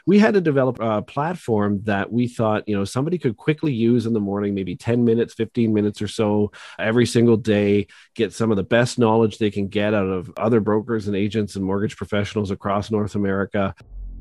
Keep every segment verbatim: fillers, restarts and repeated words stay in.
We had to develop a platform that we thought, you know, somebody could quickly use in the morning, maybe ten minutes, fifteen minutes or so every single day, get some of the best knowledge they can get out of other brokers and agents and mortgage professionals across North America.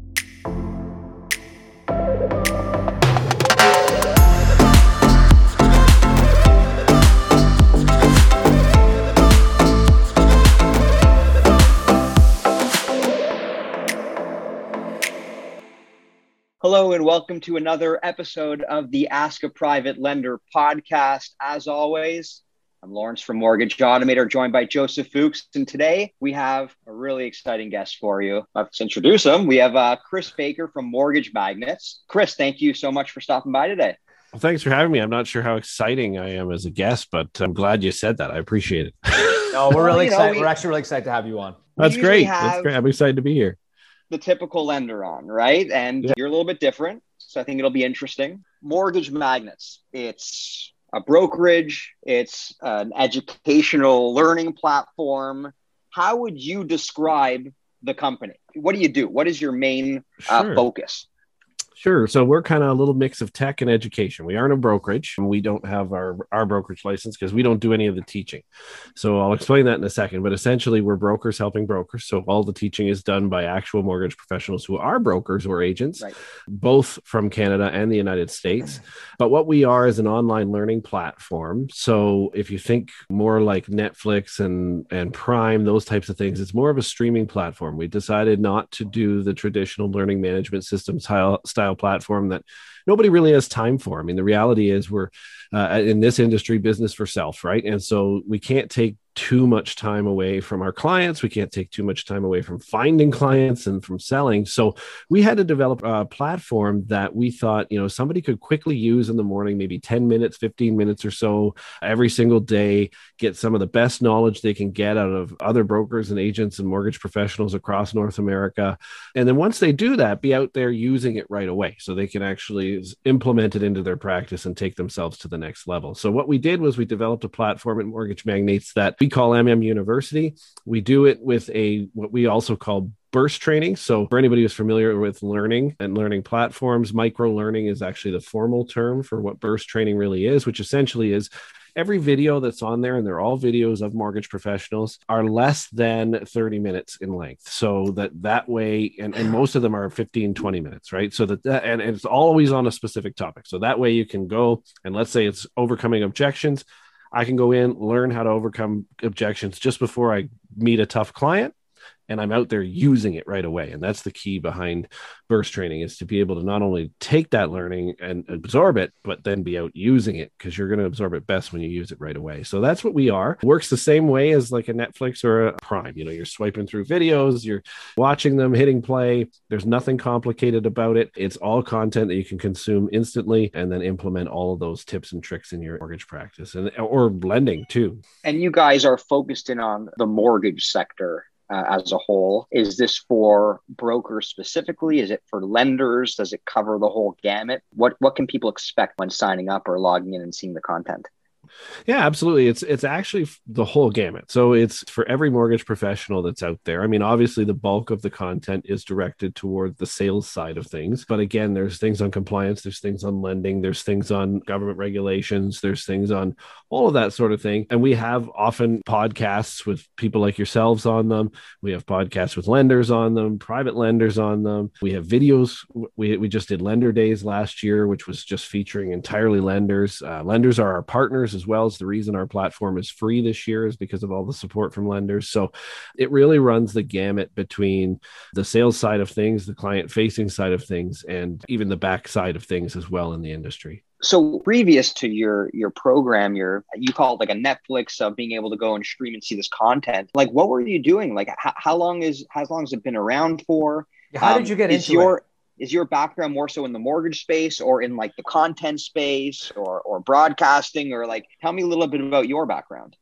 Hello and welcome to another episode of the Ask a Private Lender podcast. As always, I'm Lawrence from Mortgage Automator, joined by Joseph Fuchs. And today we have a really exciting guest for you. Let's introduce him. We have uh, Chris Baker from Mortgage Magnets. Chris, thank you so much for stopping by today. Well, thanks for having me. I'm not sure how exciting I am as a guest, but I'm glad you said that. I appreciate it. No, we're really Well, you know, excited. we- We're actually really excited to have you on. That's usually great. have- That's great. I'm excited to be here. The typical lender on, right? And Yeah. you're a little bit different. So I think it'll be interesting. Mortgage Magnets. It's a brokerage. It's an educational learning platform. How would you describe the company? What do you do? What is your main uh, Sure. focus? Sure. So we're kind of a little mix of tech and education. We aren't a brokerage, and we don't have our, our brokerage license because we don't do any of the teaching. So I'll explain that in a second. But essentially, we're brokers helping brokers. So all the teaching is done by actual mortgage professionals who are brokers or agents, Right. both from Canada and the United States. But what we are is an online learning platform. So if you think more like Netflix and, and Prime, those types of things, it's more of a streaming platform. We decided not to do the traditional learning management system style, style platform that nobody really has time for. I mean, the reality is we're uh, in this industry, business for self, right? And so we can't take too much time away from our clients. We can't take too much time away from finding clients and from selling. So we had to develop a platform that we thought, you know, somebody could quickly use in the morning, maybe ten minutes, fifteen minutes or so every single day, get some of the best knowledge they can get out of other brokers and agents and mortgage professionals across North America. And then once they do that, be out there using it right away so they can actually implement it into their practice and take themselves to the next level. So what we did was we developed a platform at Mortgage Magnets that we call M M University. We do it with a what we also call burst training. So for anybody who's familiar with learning and learning platforms, micro learning is actually the formal term for what burst training really is, which essentially is every video that's on there, and they're all videos of mortgage professionals, are less than thirty minutes in length. So that that way, and, and most of them are fifteen, twenty minutes, right? So that, that and, and it's always on a specific topic. So that way you can go, and let's say it's overcoming objections. I can go in, learn how to overcome objections just before I meet a tough client, and I'm out there using it right away. And that's the key behind burst training, is to be able to not only take that learning and absorb it, but then be out using it, because you're going to absorb it best when you use it right away. So that's what we are. It works the same way as like a Netflix or a Prime. You know, you're swiping through videos, you're watching them, hitting play. There's nothing complicated about it. It's all content that you can consume instantly and then implement all of those tips and tricks in your mortgage practice and or lending too. And you guys are focused in on the mortgage sector. Uh, as a whole. Is this for brokers specifically? Is it for lenders? Does it cover the whole gamut? What what can people expect when signing up or logging in and seeing the content? Yeah, absolutely. It's it's actually the whole gamut. So it's for every mortgage professional that's out there. I mean, obviously the bulk of the content is directed toward the sales side of things. But again, there's things on compliance, there's things on lending, there's things on government regulations, there's things on all of that sort of thing. And we have often podcasts with people like yourselves on them. We have podcasts with lenders on them, private lenders on them. We have videos. We, we just did Lender Days last year, which was just featuring entirely lenders. Uh, lenders are our partners as well. As the reason our platform is free this year is because of all the support from lenders. So it really runs the gamut between the sales side of things, the client facing side of things, and even the back side of things as well in the industry. So previous to your your program, your you call it like a Netflix of being able to go and stream and see this content. Like, what were you doing? Like, how, how long is how long has it been around for? How did you get um, is into your, it? Is your background more so in the mortgage space or in like the content space or or broadcasting, or like tell me a little bit about your background?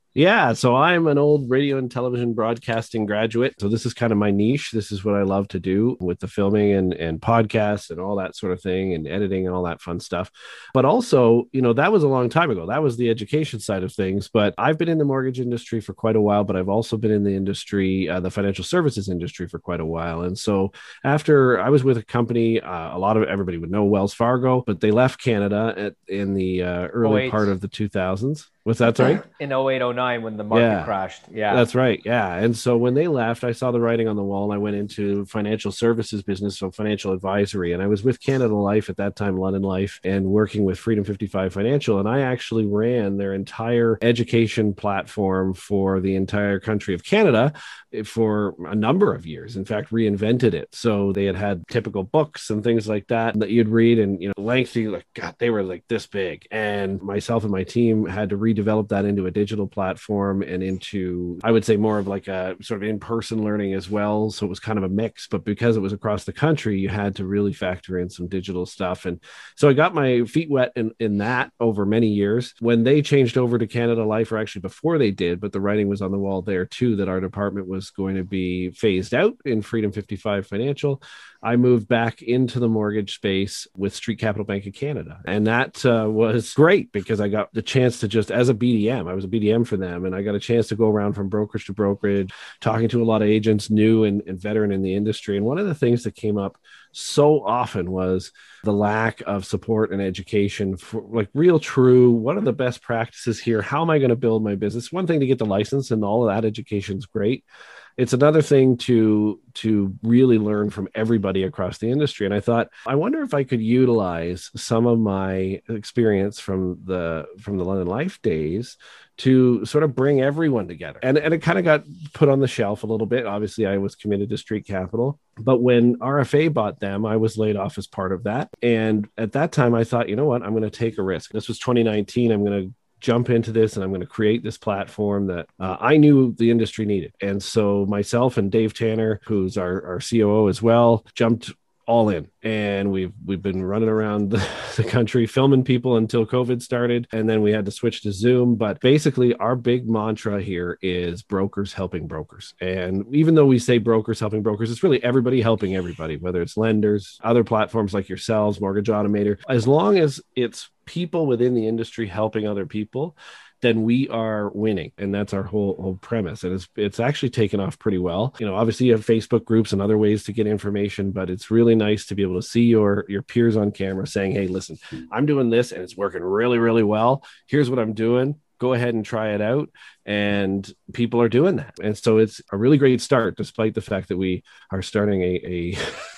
Yeah, so I'm an old radio and television broadcasting graduate. So this is kind of my niche. This is what I love to do with the filming and, and podcasts and all that sort of thing and editing and all that fun stuff. But also, you know, that was a long time ago. That was the education side of things. But I've been in the mortgage industry for quite a while, but I've also been in the industry, uh, the financial services industry for quite a while. And so after I was with a company, uh, a lot of everybody would know Wells Fargo, but they left Canada at, in the uh, early oh eight. part of the two thousands. What's that, sorry? In oh eight, oh nine, when the market Yeah. crashed. Yeah. That's right. Yeah. And so when they left, I saw the writing on the wall and I went into financial services business, so financial advisory. And I was with Canada Life at that time, London Life, and working with Freedom fifty-five Financial. And I actually ran their entire education platform for the entire country of Canada for a number of years. In fact, reinvented it. So they had had typical books and things like that that you'd read, and, you know, lengthy, like, God, they were like this big. And myself and my team had to redevelop that into a digital platform and into, I would say, more of like a sort of in-person learning as well. So it was kind of a mix, but because it was across the country, you had to really factor in some digital stuff. And so I got my feet wet in, in that over many years. When they changed over to Canada Life, or actually before they did, but the writing was on the wall there too, that our department was going to be phased out in Freedom fifty-five Financial, I moved back into the mortgage space with Street Capital Bank of Canada. And that uh, was great because I got the chance to just, as a B D M, I was a B D M for them. And I got a chance to go around from brokerage to brokerage, talking to a lot of agents, new and, and veteran in the industry. And one of the things that came up so often was the lack of support and education for, like, real true, what are the best practices here? How am I going to build my business? One thing to get the license, and all of that education is great. It's another thing to to really learn from everybody across the industry. And I thought, I wonder if I could utilize some of my experience from the from the London Life days to sort of bring everyone together. And, and it kind of got put on the shelf a little bit. Obviously, I was committed to Street Capital. But when R F A bought them, I was laid off as part of that. And at that time, I thought, you know what, I'm going to take a risk. This was twenty nineteen. I'm going to jump into this and I'm going to create this platform that uh, I knew the industry needed. And so myself and Dave Tanner, who's our, our C O O as well, jumped all in. And we've we've been running around the, the country filming people until COVID started. And then we had to switch to Zoom. But basically, our big mantra here is brokers helping brokers. And even though we say brokers helping brokers, it's really everybody helping everybody, whether it's lenders, other platforms like yourselves, Mortgage Automator. As long as it's people within the industry helping other people, then we are winning. And that's our whole whole premise. And it's it's actually taken off pretty well. You know, obviously you have Facebook groups and other ways to get information, but it's really nice to be able to see your, your peers on camera saying, hey, listen, I'm doing this and it's working really, really well. Here's what I'm doing. Go ahead and try it out. And people are doing that. And so it's a really great start, despite the fact that we are starting a, a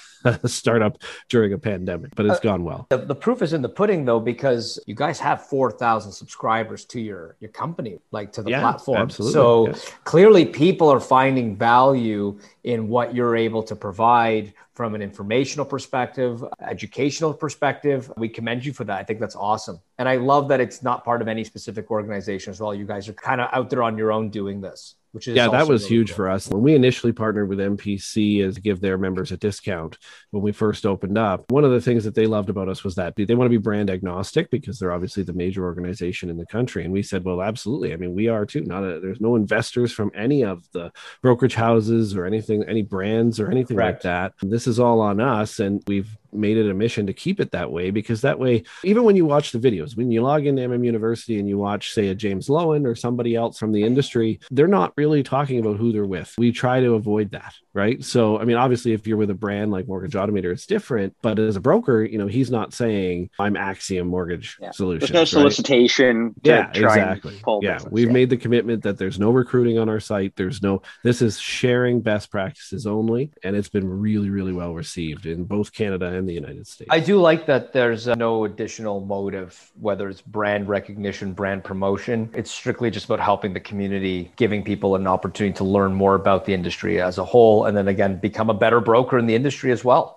a startup during a pandemic, but it's uh, gone well. The, the proof is in the pudding, though, because you guys have four thousand subscribers to your, your company, like to the yeah, platform. Absolutely. So yes. Clearly people are finding value in what you're able to provide from an informational perspective, educational perspective. We commend you for that. I think that's awesome. And I love that it's not part of any specific organization as well. You guys are kind of out there on your own doing this. Which is yeah, that was really huge cool. for us. When we initially partnered with M P C as to give their members a discount when we first opened up, one of the things that they loved about us was that they want to be brand agnostic because they're obviously the major organization in the country. And we said, well, absolutely. I mean, we are too. Not a, there's no investors from any of the brokerage houses or anything, any brands or anything Correct. like that. This is all on us. And we've made it a mission to keep it that way, because that way, even when you watch the videos, when you log into M M University and you watch, say, a James Lowen or somebody else from the industry, they're not really talking about who they're with. We try to avoid that, right? So, I mean, obviously, if you're with a brand like Mortgage Automator, it's different. But as a broker, you know, he's not saying, I'm Axiom Mortgage yeah. Solutions. There's no solicitation. Right? Yeah, exactly. Yeah, business. we've yeah. made the commitment that there's no recruiting on our site. There's no, this is sharing best practices only. And it's been really, really well received in both Canada and the United States. I do like that there's uh, no additional motive, whether it's brand recognition, brand promotion. It's strictly just about helping the community, giving people an opportunity to learn more about the industry as a whole, and then again, become a better broker in the industry as well.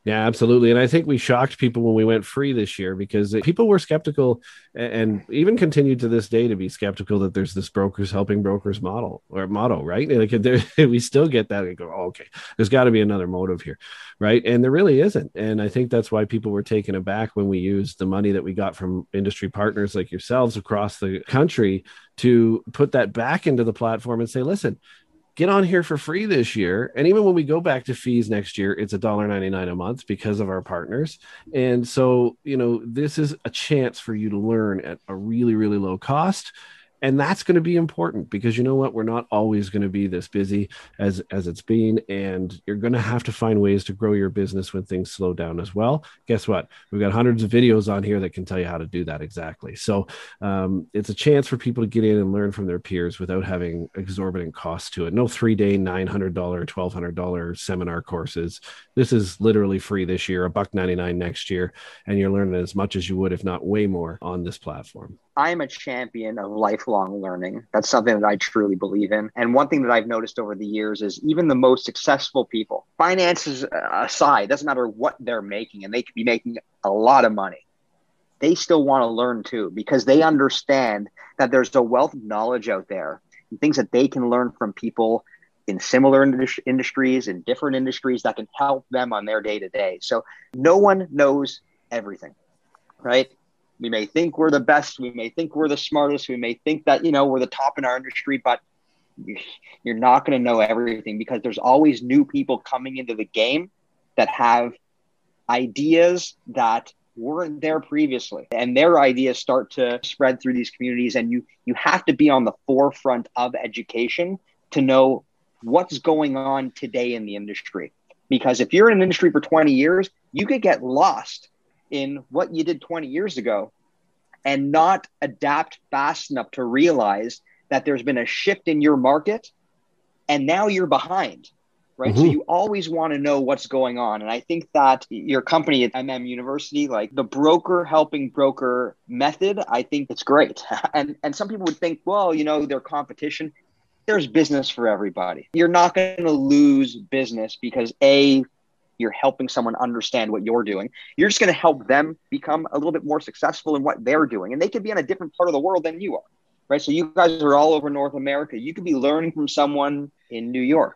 Yeah, absolutely. And I think we shocked people when we went free this year because people were skeptical and even continue to this day to be skeptical that there's this brokers helping brokers model or motto, right? And like there, we still get that and go, oh, okay, there's got to be another motive here, right? And there really isn't. And I think that's why people were taken aback when we used the money that we got from industry partners like yourselves across the country to put that back into the platform and say, listen, get on here for free this year. And even when we go back to fees next year, it's one dollar ninety-nine a month because of our partners. And so, you know, this is a chance for you to learn at a really, really low cost. And that's going to be important because you know what? We're not always going to be this busy as, as it's been. And you're going to have to find ways to grow your business when things slow down as well. Guess what? We've got hundreds of videos on here that can tell you how to do that exactly. So um, it's a chance for people to get in and learn from their peers without having exorbitant costs to it. No three-day, nine hundred dollars, twelve hundred dollars seminar courses. This is literally free this year, a buck ninety-nine next year. And you're learning as much as you would, if not way more, on this platform. I'm a champion of lifelong learning. That's something that I truly believe in. And one thing that I've noticed over the years is even the most successful people, finances aside, doesn't matter what they're making, and they could be making a lot of money. They still want to learn too, because they understand that there's a wealth of knowledge out there and things that they can learn from people in similar indus- industries, in different industries that can help them on their day to day. So no one knows everything, right? We may think we're the best. We may think we're the smartest. We may think that, you know, we're the top in our industry, but you're not going to know everything because there's always new people coming into the game that have ideas that weren't there previously. And their ideas start to spread through these communities. And you, you have to be on the forefront of education to know what's going on today in the industry. Because if you're in an industry for twenty years, you could get lost in what you did twenty years ago and not adapt fast enough to realize that there's been a shift in your market and now you're behind, right? Mm-hmm. So you always want to know what's going on. And I think that your company at M M University, like the broker helping broker method, I think it's great. And, and some people would think, well, you know, their competition, there's business for everybody. You're not going to lose business because A, you're helping someone understand what you're doing. You're just going to help them become a little bit more successful in what they're doing. And they could be in a different part of the world than you are, right? So you guys are all over North America. You could be learning from someone in New York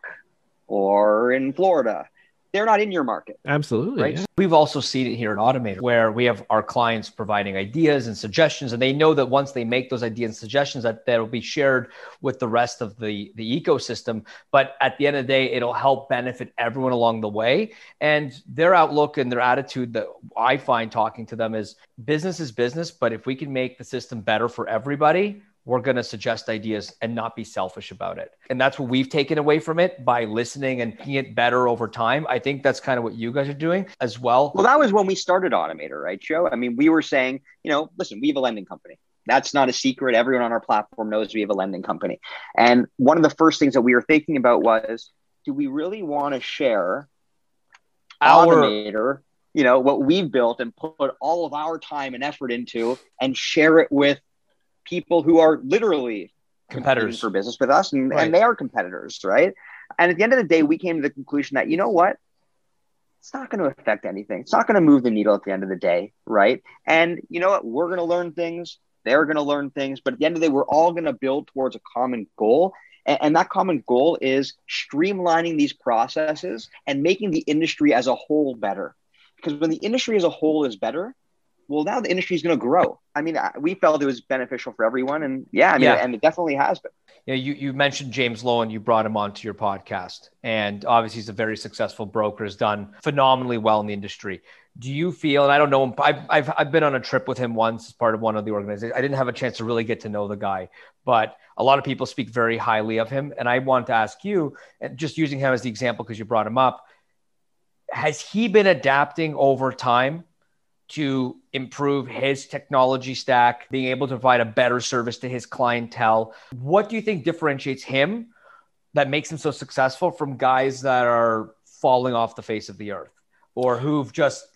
or in Florida. They're not in your market. Absolutely. Right. Yeah. We've also seen it here at Automator where we have our clients providing ideas and suggestions, and they know that once they make those ideas and suggestions that that will be shared with the rest of the, the ecosystem. But at the end of the day, it'll help benefit everyone along the way. And their outlook and their attitude that I find talking to them is business is business, but if we can make the system better for everybody, we're going to suggest ideas and not be selfish about it. And that's what we've taken away from it by listening and making it better over time. I think that's kind of what you guys are doing as well. Well, that was when we started Automator, right, Joe? I mean, we were saying, you know, listen, we have a lending company. That's not a secret. Everyone on our platform knows we have a lending company. And one of the first things that we were thinking about was, do we really want to share our Automator, you know, what we've built and put all of our time and effort into and share it with people who are literally competitors for business with us and, right. and they are competitors, right? And at the end of the day, we came to the conclusion that, you know what? It's not going to affect anything. It's not going to move the needle at the end of the day, right? And you know what? We're going to learn things. They're going to learn things. But at the end of the day, we're all going to build towards a common goal. And, and that common goal is streamlining these processes and making the industry as a whole better. Because when the industry as a whole is better, well, now the industry is going to grow. I mean, we felt it was beneficial for everyone. And yeah, I mean, yeah. and it definitely has been. Yeah, you, you mentioned James Lowen, you brought him onto your podcast. And obviously he's a very successful broker, has done phenomenally well in the industry. Do you feel, and I don't know him, I've, I've, I've been on a trip with him once as part of one of the organizations. I didn't have a chance to really get to know the guy, but a lot of people speak very highly of him. And I want to ask you, and just using him as the example because you brought him up, has he been adapting over time to improve his technology stack, being able to provide a better service to his clientele? What do you think differentiates him that makes him so successful from guys that are falling off the face of the earth or who've just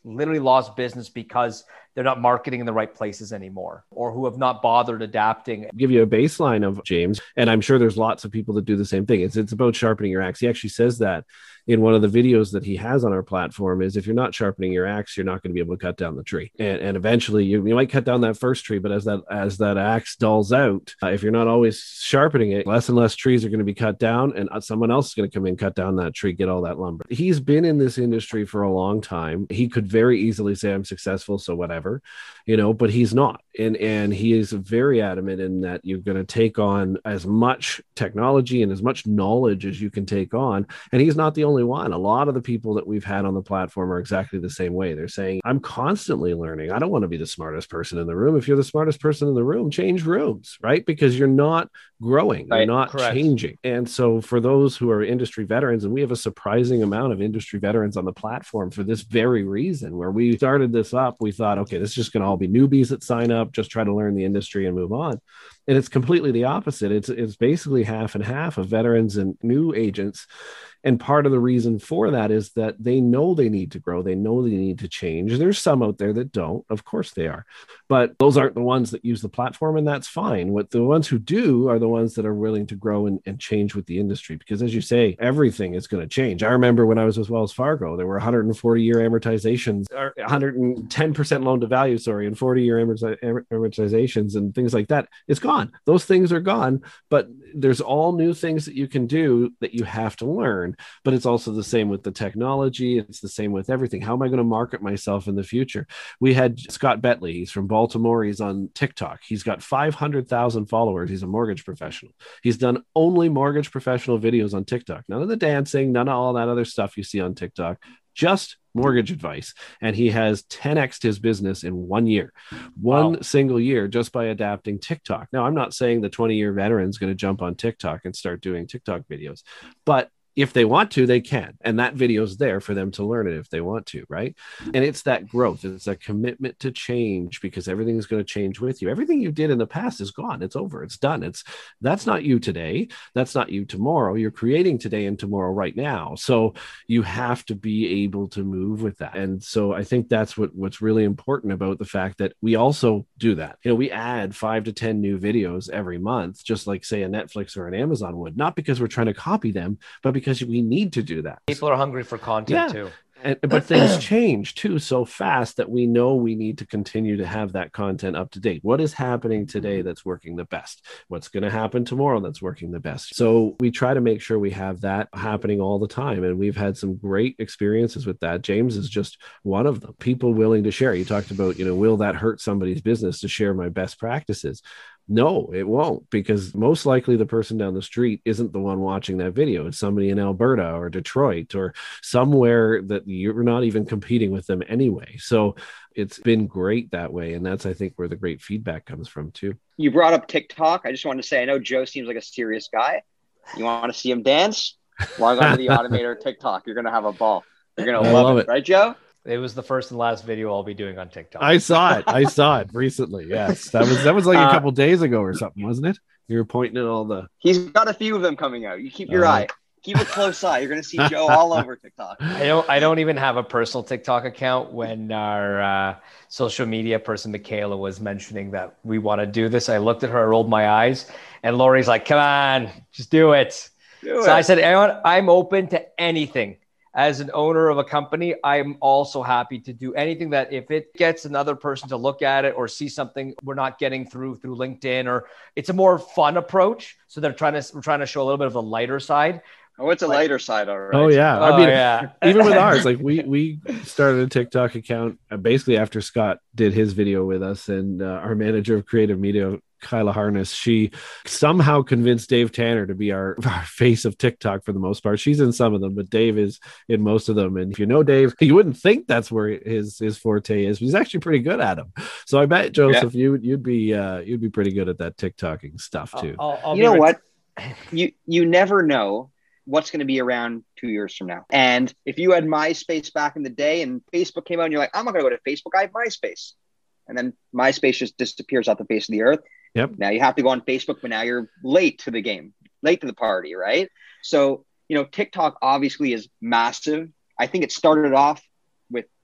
literally lost business because they're not marketing in the right places anymore, or who have not bothered adapting. Give you a baseline of James, and I'm sure there's lots of people that do the same thing. It's it's about sharpening your axe. He actually says that in one of the videos that he has on our platform, is if you're not sharpening your axe, you're not going to be able to cut down the tree. And, and eventually you, you might cut down that first tree, but as that as that axe dulls out, uh, if you're not always sharpening it, less and less trees are going to be cut down, and someone else is going to come in, cut down that tree, get all that lumber. He's been in this industry for a long time. He could very easily say, I'm successful, so whatever, you know, but he's not. And, and he is very adamant in that you're going to take on as much technology and as much knowledge as you can take on. And he's not the only one. A lot of the people that we've had on the platform are exactly the same way. They're saying, I'm constantly learning. I don't want to be the smartest person in the room. If you're the smartest person in the room, change rooms, right? Because you're not growing, right. You're not Correct. changing. And so for those who are industry veterans, and we have a surprising amount of industry veterans on the platform for this very reason, where we started this up, we thought, okay, this is just going to all be newbies that sign up, just try to learn the industry and move on. And it's completely the opposite. It's, it's basically half and half of veterans and new agents. And part of the reason for that is that they know they need to grow. They know they need to change. There's some out there that don't. Of course they are. But those aren't the ones that use the platform, and that's fine. What the ones who do are the ones that are willing to grow and, and change with the industry. Because as you say, everything is going to change. I remember when I was with Wells Fargo, there were one hundred forty year amortizations, or one hundred ten percent loan to value, sorry, and forty year amortizations and things like that. It's gone. Those things are gone. But there's all new things that you can do that you have to learn. But it's also the same with the technology. It's the same with everything. How am I going to market myself in the future? We had Scott Betley. He's from Baltimore. He's on TikTok. He's got five hundred thousand followers. He's a mortgage professional. He's done only mortgage professional videos on TikTok. None of the dancing, none of all that other stuff you see on TikTok. Just mortgage advice. And he has ten X'd his business in one year, one wow. single year, just by adapting TikTok. Now, I'm not saying the twenty year veteran is going to jump on TikTok and start doing TikTok videos, but if they want to, they can. And that video is there for them to learn it if they want to, right? And it's that growth. It's a commitment to change, because everything is going to change with you. Everything you did in the past is gone. It's over. It's done. It's that's not you today. That's not you tomorrow. You're creating today and tomorrow right now. So you have to be able to move with that. And so I think that's what, what's really important about the fact that we also do that. You know, we add five to ten new videos every month, just like say a Netflix or an Amazon would, not because we're trying to copy them, but because because we need to do that. People are hungry for content yeah. too. And, but things change too so fast that we know we need to continue to have that content up to date. What is happening today that's working the best? What's going to happen tomorrow that's working the best? So we try to make sure we have that happening all the time. And we've had some great experiences with that. James is just one of them. People willing to share. You talked about, you know, will that hurt somebody's business to share my best practices? No, it won't, because most likely the person down the street isn't the one watching that video. It's somebody in Alberta or Detroit or somewhere that you're not even competing with them anyway. So it's been great that way. And that's, I think, where the great feedback comes from too. You brought up TikTok. I just wanted to say, I know Joe seems like a serious guy. You want to see him dance? Log on to the Automator TikTok. You're going to have a ball. You're going to love, love it. it. Right, Joe? It was the first and last video I'll be doing on TikTok. I saw it. I saw it recently. Yes. That was that was like a couple uh, days ago or something, wasn't it? You were pointing at all the... He's got a few of them coming out. You keep your uh, eye. Keep a close eye. You're going to see Joe all over TikTok. I don't I don't even have a personal TikTok account. When our uh, social media person, Michaela, was mentioning that we want to do this, I looked at her, I rolled my eyes, and Lori's like, come on, just do it. Do so it. I said, I'm open to anything. As an owner of a company, I'm also happy to do anything that if it gets another person to look at it or see something we're not getting through through LinkedIn, or it's a more fun approach. So they're trying to, we're trying to show a little bit of the lighter side. Oh, it's a like, lighter side, all right. Oh, yeah. Oh, I mean, yeah. Even with ours, like we we started a TikTok account uh, basically after Scott did his video with us, and uh, our manager of creative media, Kyla Harness, she somehow convinced Dave Tanner to be our, our face of TikTok for the most part. She's in some of them, but Dave is in most of them. And if you know Dave, you wouldn't think that's where his his forte is. But he's actually pretty good at them. So I bet, Joseph, yeah. you you'd be uh, you'd be pretty good at that TikToking stuff too. I'll, I'll you know what? You you never know what's going to be around two years from now. And if you had MySpace back in the day and Facebook came out and you're like, I'm not going to go to Facebook, I have MySpace. And then MySpace just disappears off the face of the earth. Yep. Now you have to go on Facebook, but now you're late to the game, late to the party, right? So, you know, TikTok obviously is massive. I think it started off with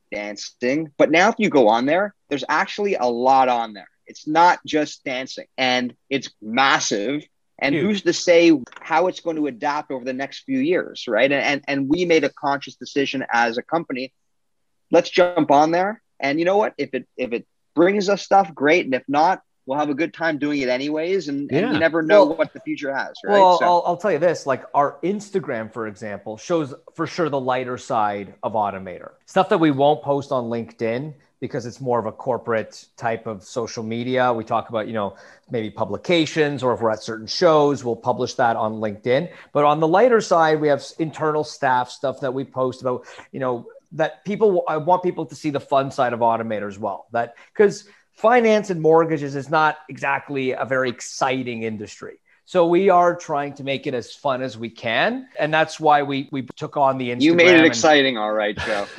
dancing. But now if you go on there, there's actually a lot on there. It's not just dancing, and it's massive. And Huge. Who's to say how it's going to adapt over the next few years, right? And, and and we made a conscious decision as a company. Let's jump on there. And you know what? If it if it brings us stuff, great. And if not, we'll have a good time doing it anyways. And, yeah. and you never know well, what the future has, right? Well, so. I'll, I'll tell you this, like our Instagram, for example, shows for sure the lighter side of Automator. Stuff that we won't post on LinkedIn because it's more of a corporate type of social media. We talk about, you know, maybe publications, or if we're at certain shows, we'll publish that on LinkedIn. But on the lighter side, we have internal staff stuff that we post about, you know, that people, I want people to see the fun side of Automator as well. That because finance and mortgages is not exactly a very exciting industry. So we are trying to make it as fun as we can. And that's why we we took on the Instagram. You made it and- exciting. All right, Joe.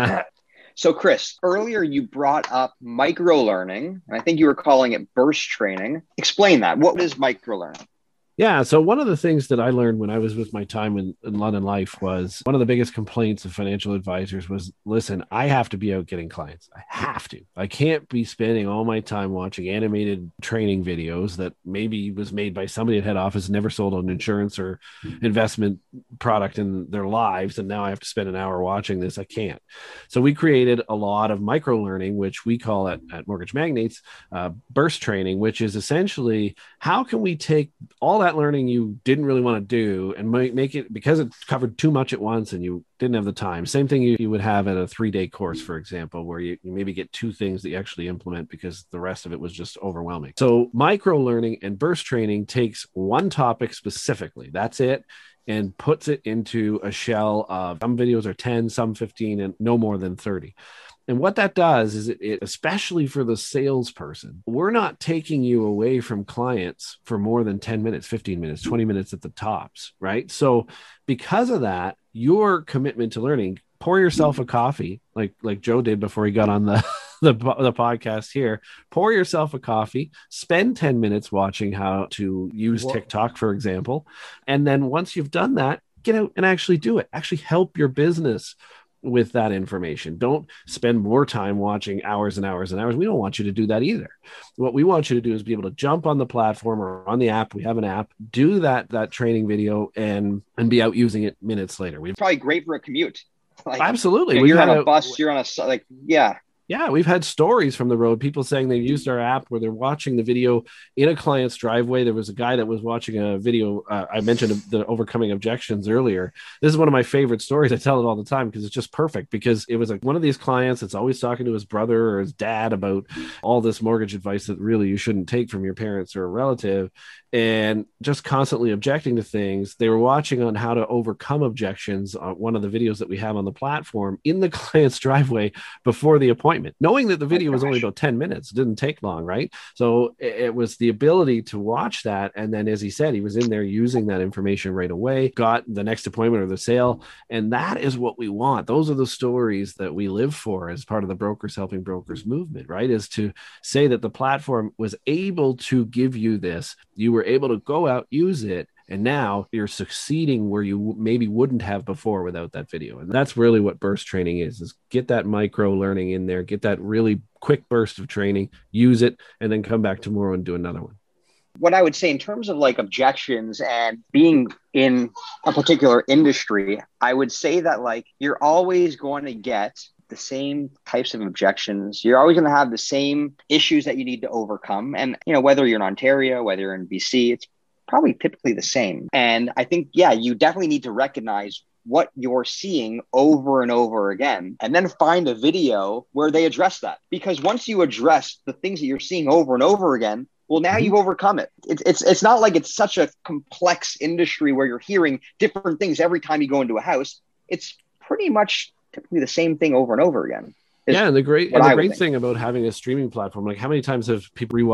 So Chris, earlier you brought up micro-learning, and I think you were calling it burst training. Explain that. What is micro-learning? Yeah. So one of the things that I learned when I was with my time in, in London Life was one of the biggest complaints of financial advisors was, listen, I have to be out getting clients. I have to. I can't be spending all my time watching animated training videos that maybe was made by somebody at head office, never sold an insurance or investment product in their lives. And now I have to spend an hour watching this. I can't. So we created a lot of micro learning, which we call at, at Mortgage Magnates, uh, burst training, which is essentially how can we take all that that learning you didn't really want to do and make it, because it covered too much at once and you didn't have the time. Same thing you, you would have at a three-day course, for example, where you, you maybe get two things that you actually implement because the rest of it was just overwhelming. So micro learning and burst training takes one topic specifically. That's it. And puts it into a shell of some videos are ten, some fifteen, and no more than thirty. And what that does is it, it, especially for the salesperson, we're not taking you away from clients for more than ten minutes, fifteen minutes, twenty minutes at the tops, right? So because of that, your commitment to learning, pour yourself a coffee like, like Joe did before he got on the, the, the podcast here, pour yourself a coffee, spend ten minutes watching how to use Whoa. TikTok, for example. And then once you've done that, get out and actually do it. Actually help your business with that information. Don't spend more time watching hours and hours and hours. We don't want you to do that either. What we want you to do is be able to jump on the platform or on the app. We have an app, do that, that training video and, and be out using it minutes later. We've probably great for a commute. Like, absolutely. You know, you're on a, a bus, you're on a, like, yeah. Yeah, we've had stories from the road, people saying they used our app where they're watching the video in a client's driveway. There was a guy that was watching a video. Uh, I mentioned the overcoming objections earlier. This is one of my favorite stories. I tell it all the time because it's just perfect, because it was like one of these clients that's always talking to his brother or his dad about all this mortgage advice that really you shouldn't take from your parents or a relative, and just constantly objecting to things. They were watching on how to overcome objections on one of the videos that we have on the platform in the client's driveway before the appointment. Knowing that the video was only about ten minutes, it didn't take long, right? So it was the ability to watch that. And then, as he said, he was in there using that information right away, got the next appointment or the sale. And that is what we want. Those are the stories that we live for as part of the Brokers Helping Brokers movement, right? Is to say that the platform was able to give you this. You were able to go out, use it, and now you're succeeding where you maybe wouldn't have before without that video. And that's really what burst training is, is get that micro learning in there, get that really quick burst of training, use it, and then come back tomorrow and do another one. What I would say in terms of like objections and being in a particular industry, I would say that like you're always going to get the same types of objections. You're always going to have the same issues that you need to overcome. And, you know, whether you're in Ontario, whether you're in B C, it's probably typically the same. And I think, yeah, you definitely need to recognize what you're seeing over and over again, and then find a video where they address that. Because once you address the things that you're seeing over and over again, well, now you've overcome it. It's it's it's not like it's such a complex industry where you're hearing different things every time you go into a house. It's pretty much typically the same thing over and over again. Yeah, and the great and the great thing about having a streaming platform, like how many times have people rewatched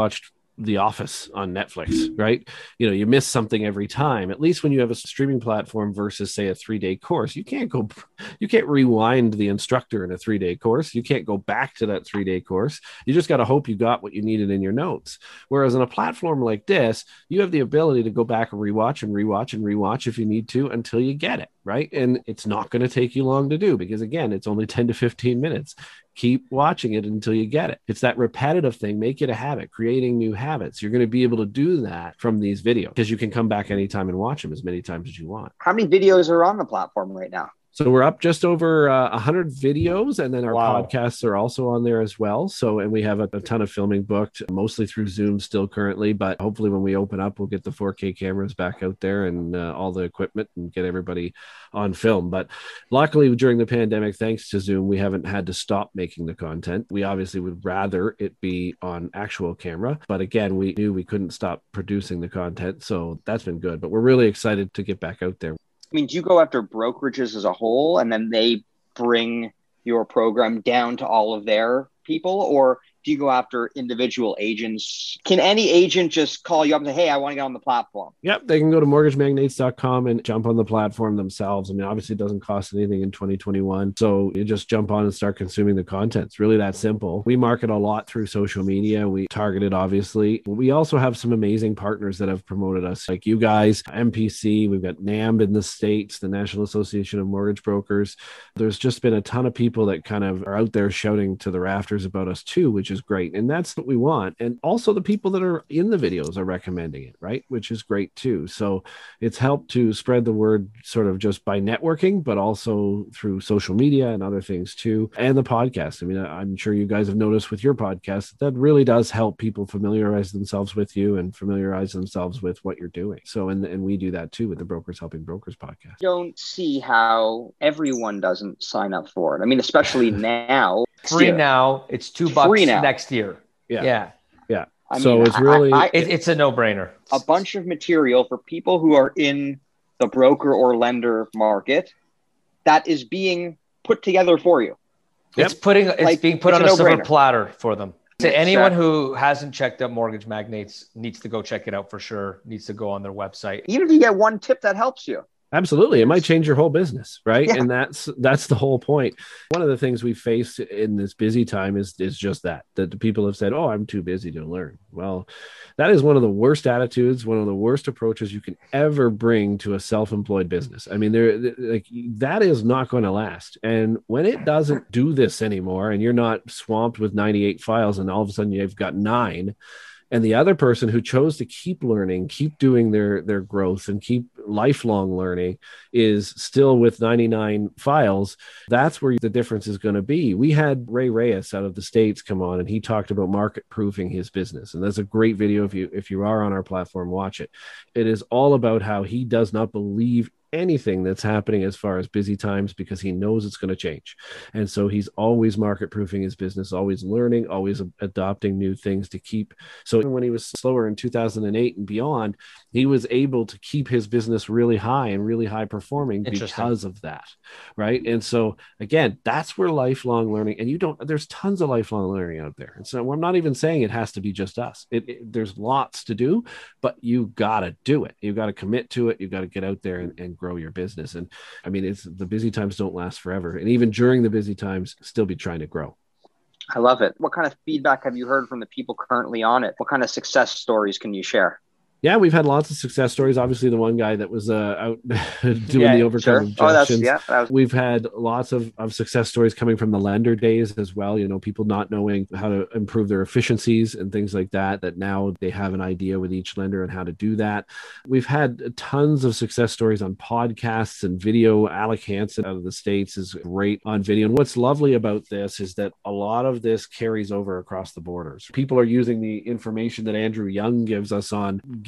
The Office on Netflix, right? You know, you miss something every time. At least when you have a streaming platform versus, say, a three-day course, you can't go, you can't rewind the instructor in a three-day course. You can't go back to that three-day course. You just got to hope you got what you needed in your notes. Whereas on a platform like this, you have the ability to go back and rewatch and rewatch and rewatch if you need to until you get it, right? And it's not going to take you long to do because, again, it's only ten to fifteen minutes. Keep watching it until you get it. It's that repetitive thing. Make it a habit, creating new habits. You're going to be able to do that from these videos because you can come back anytime and watch them as many times as you want. How many videos are on the platform right now? So we're up just over uh, one hundred videos, and then our Wow. podcasts are also on there as well. So, and we have a, a ton of filming booked, mostly through Zoom still currently, but hopefully when we open up, we'll get the four K cameras back out there and uh, all the equipment and get everybody on film. But luckily during the pandemic, thanks to Zoom, we haven't had to stop making the content. We obviously would rather it be on actual camera, but again, we knew we couldn't stop producing the content. So that's been good, but we're really excited to get back out there. I mean, do you go after brokerages as a whole and then they bring your program down to all of their people, or do you go after individual agents? Can any agent just call you up and say, hey, I want to get on the platform? Yep. They can go to mortgage magnates dot com and jump on the platform themselves. I mean, obviously it doesn't cost anything in twenty twenty-one. So you just jump on and start consuming the content. It's really that simple. We market a lot through social media. We target it, obviously. We also have some amazing partners that have promoted us, like you guys, M P C. We've got NAMB in the States, the National Association of Mortgage Brokers. There's just been a ton of people that kind of are out there shouting to the rafters about us too, which is great. And that's what we want. And also the people that are in the videos are recommending it, right? Which is great too. So it's helped to spread the word sort of just by networking, but also through social media and other things too. And the podcast. I mean, I'm sure you guys have noticed with your podcast, that really does help people familiarize themselves with you and familiarize themselves with what you're doing. So, and, and we do that too with the Brokers Helping Brokers podcast. Don't see how everyone doesn't sign up for it. I mean, especially now. Free year. now. It's two bucks Free now. next year. Yeah. Yeah. Yeah. I so mean, it's really, I, I, It, it's a no-brainer. a bunch of material for people who are in the broker or lender market that is being put together for you. It's putting it's Like, being put it's on a a silver no-brainer. platter for them. To anyone Exactly. who hasn't checked out Mortgage Magnates needs to go check it out for sure. Needs to go on their website. Even if you get one tip that helps you. absolutely. It might change your whole business, right? Yeah. And that's that's the whole point. One of the things we face in this busy time is is just that, that the people have said, oh, I'm too busy to learn. Well, that is one of the worst attitudes, one of the worst approaches you can ever bring to a self-employed business. I mean, there like that is not going to last. And when it doesn't do this anymore and you're not swamped with ninety-eight files and all of a sudden you've got nine, and the other person who chose to keep learning, keep doing their, their growth and keep lifelong learning is still with ninety-nine files, that's where the difference is going to be. We had Ray Reyes out of the States come on and he talked about market proofing his business. And that's a great video. If you, if you are on our platform, watch it. It is all about how he does not believe anything that's happening as far as busy times because he knows it's going to change. And so he's always market proofing his business, always learning, always adopting new things to keep. So when he was slower in two thousand eight and beyond, he was able to keep his business really high and really high performing because of that. Right. And so again, that's where lifelong learning, and you don't, there's tons of lifelong learning out there. And so I'm not even saying it has to be just us. It, it, there's lots to do, but you got to do it. You've got to commit to it. You've got to get out there and, and grow your business. And I mean, it's the busy times don't last forever. And even during the busy times, still be trying to grow. I love it. What kind of feedback have you heard from the people currently on it? What kind of success stories can you share? Yeah, we've had lots of success stories. Obviously, the one guy that was uh, out doing Yeah, the overcome Sure. objections. Oh, that's, yeah. That was, We've had lots of, of success stories coming from the lender days as well. You know, people not knowing how to improve their efficiencies and things like that, that now they have an idea with each lender and how to do that. We've had tons of success stories on podcasts and video. Alec Hansen out of the States is great on video. And what's lovely about this is that a lot of this carries over across the borders. People are using the information that Andrew Young gives us on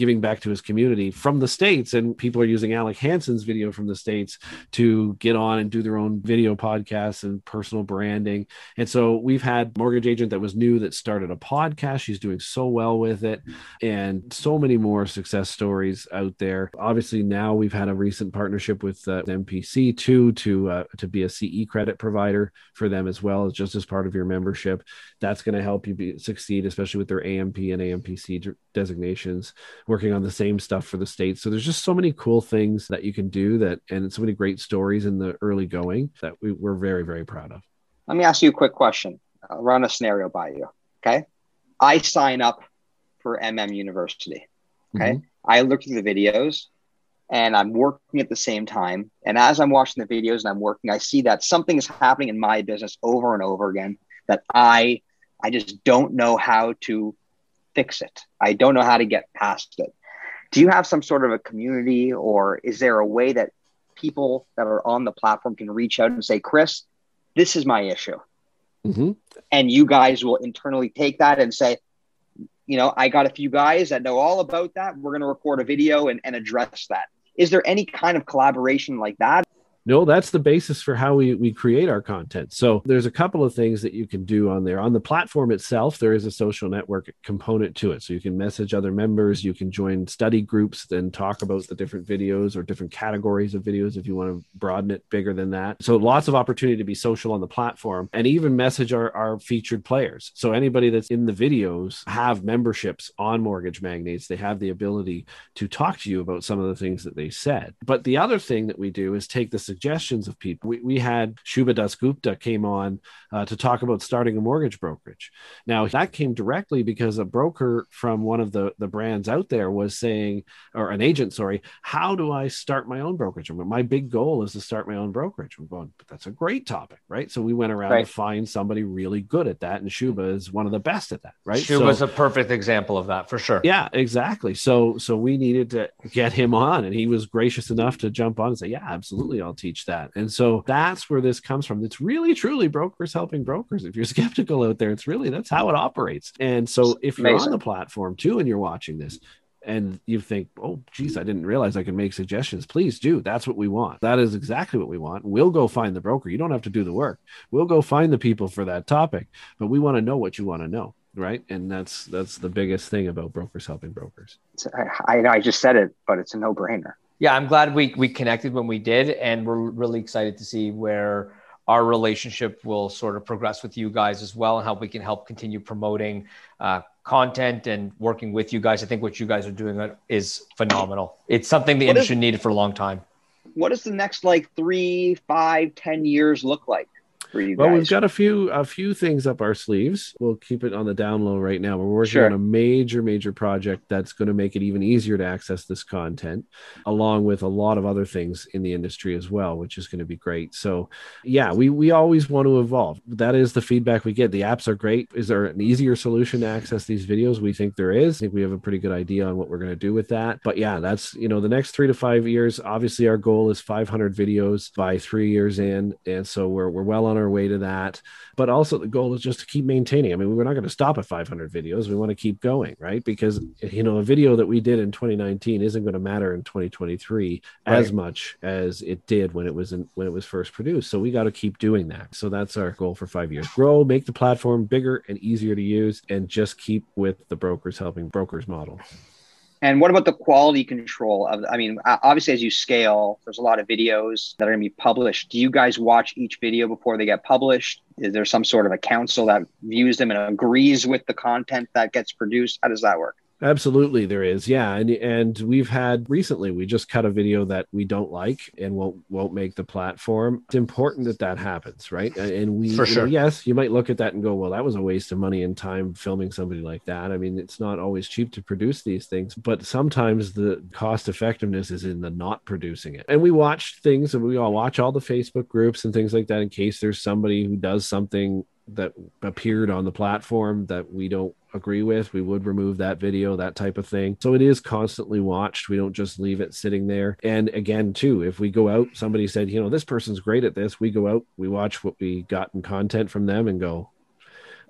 giving back to his community from the States. And people are using Alec Hansen's video from the States to get on and do their own video podcasts and personal branding. And so we've had mortgage agent that was new that started a podcast. She's doing so well with it, and so many more success stories out there. Obviously, now we've had a recent partnership with uh, M P C too, to uh, to be a C E credit provider for them as well, as just as part of your membership. That's going to help you be, succeed, especially with their A M P and A M P C d- designations, working on the same stuff for the States. So there's just so many cool things that you can do that, and so many great stories in the early going that we, we're very, very proud of. Let me ask you a quick question. I'll run a scenario by you. Okay. I sign up for M M University. Okay. Mm-hmm. I look through the videos and I'm working at the same time. And as I'm watching the videos and I'm working, I see that something is happening in my business over and over again that I, I just don't know how to fix it. I don't know how to get past it. Do you have some sort of a community, or is there a way that people that are on the platform can reach out and say, Chris, this is my issue? Mm-hmm. And you guys will internally take that and say, you know, I got a few guys that know all about that. We're going to record a video and, and address that. Is there any kind of collaboration like that? No, that's the basis for how we, we create our content. So there's a couple of things that you can do on there. On the platform itself, there is a social network component to it. So you can message other members, you can join study groups, then talk about the different videos or different categories of videos if you want to broaden it bigger than that. So lots of opportunity to be social on the platform, and even message our, our featured players. So anybody that's in the videos have memberships on Mortgage Magnates. They have the ability to talk to you about some of the things that they said. But the other thing that we do is take the suggestions of people. We, we had Shubha Dasgupta came on uh, to talk about starting a mortgage brokerage. Now, that came directly because a broker from one of the, the brands out there was saying, or an agent, sorry, how do I start my own brokerage? My big goal is to start my own brokerage. We're going, but that's a great topic, right? So we went around right. to find somebody really good at that. And Shubha is one of the best at that, right? Shubha's so, a perfect example of that, for sure. Yeah, exactly. So, so we needed to get him on, and he was gracious enough to jump on and say, yeah, absolutely, I'll teach that. And so that's where this comes from. It's really, truly brokers helping brokers. If you're skeptical out there, it's really, that's how it operates. And so if you're Amazing. on the platform too, and you're watching this, and you think, oh, geez, I didn't realize I could make suggestions. Please do. That's what we want. That is exactly what we want. We'll go find the broker. You don't have to do the work. We'll go find the people for that topic, but we want to know what you want to know. Right. And that's, that's the biggest thing about brokers helping brokers. I know I just said it, but it's a no brainer. Yeah. I'm glad we, we connected when we did, and we're really excited to see where our relationship will sort of progress with you guys as well, and how we can help continue promoting uh, content and working with you guys. I think what you guys are doing is phenomenal. It's something the what industry is, needed for a long time. What does the next like three, five, ten years look like for you well, guys? We've got a few a few things up our sleeves. We'll keep it on the down low right now. We're working sure. on a major, major project that's going to make it even easier to access this content, along with a lot of other things in the industry as well, which is going to be great. So yeah, we, we always want to evolve. That is the feedback we get. The apps are great. Is there an easier solution to access these videos? We think there is. I think we have a pretty good idea on what we're going to do with that. But yeah, that's, you know, the next three to five years, obviously our goal is five hundred videos by three years in. And so we're, we're well on our way to that. But also the goal is just to keep maintaining. I mean, we're not going to stop at five hundred videos. We want to keep going, right? Because, you know, a video that we did in twenty nineteen isn't going to matter in twenty twenty-three right. as much as it did when it was in, when it was first produced. So we got to keep doing that. So that's our goal for five years. Grow, make the platform bigger and easier to use, and just keep with the brokers helping brokers model. And what about the quality control of, I mean, obviously as you scale, there's a lot of videos that are going to be published. Do you guys watch each video before they get published? Is there some sort of a council that views them and agrees with the content that gets produced? How does that work? Absolutely, there is. Yeah. And and we've had recently, we just cut a video that we don't like and won't won't make the platform. It's important that that happens, right? And we, For sure. you know, yes, you might look at that and go, well, that was a waste of money and time filming somebody like that. I mean, it's not always cheap to produce these things, but sometimes the cost effectiveness is in the not producing it. And we watch things, and we all watch all the Facebook groups and things like that in case there's somebody who does something that appeared on the platform that we don't agree with. We would remove that video, that type of thing. So it is constantly watched. We don't just leave it sitting there. And again, too, if we go out, somebody said, you know, this person's great at this, we go out, we watch what we got in content from them and go,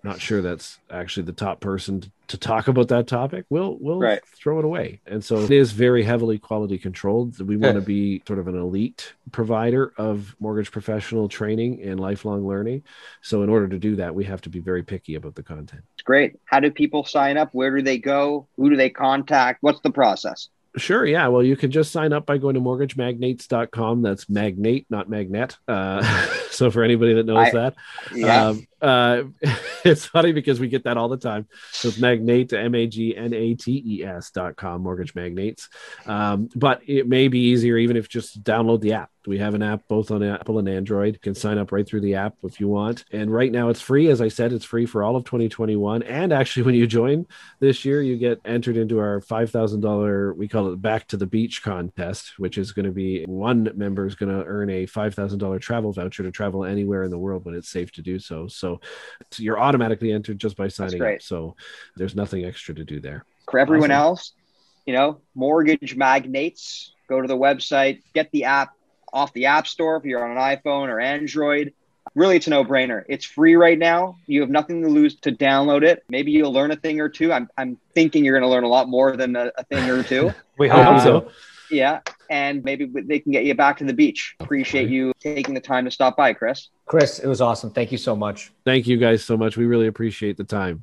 not sure that's actually the top person to, to talk about that topic, we'll we'll Right. throw it away. And so it is very heavily quality controlled. We want to be sort of an elite provider of mortgage professional training and lifelong learning. So in order to do that, we have to be very picky about the content. It's great. How do people sign up? Where do they go? Who do they contact? What's the process? Sure. Yeah. Well, you can just sign up by going to mortgage magnates dot com. That's magnate, not magnet. Uh, so for anybody that knows I, that, yeah. um, uh, it's funny because we get that all the time. So it's magnate, M A G N A T E S dot com, Mortgage Magnates. Um, but it may be easier even if just download the app. We have an app both on Apple and Android. You can sign up right through the app if you want. And right now it's free. As I said, it's free for all of twenty twenty-one. And actually, when you join this year, you get entered into our five thousand dollars, we call it Back to the Beach contest, which is going to be one member is going to earn a five thousand dollars travel voucher to travel anywhere in the world when it's safe to do so. So you're automatically entered just by signing up. So there's nothing extra to do there. For everyone Awesome. else, you know, Mortgage Magnates, go to the website, get the app off the App Store if you're on an iPhone or Android. Really, it's a no-brainer. It's free right now. You have nothing to lose to download it. Maybe you'll learn a thing or two. I'm I'm thinking you're going to learn a lot more than a, a thing or two. We hope Um, so. Yeah, and maybe they can get you back to the beach. Appreciate you taking the time to stop by, Chris. Chris, it was awesome. Thank you so much. Thank you guys so much. We really appreciate the time.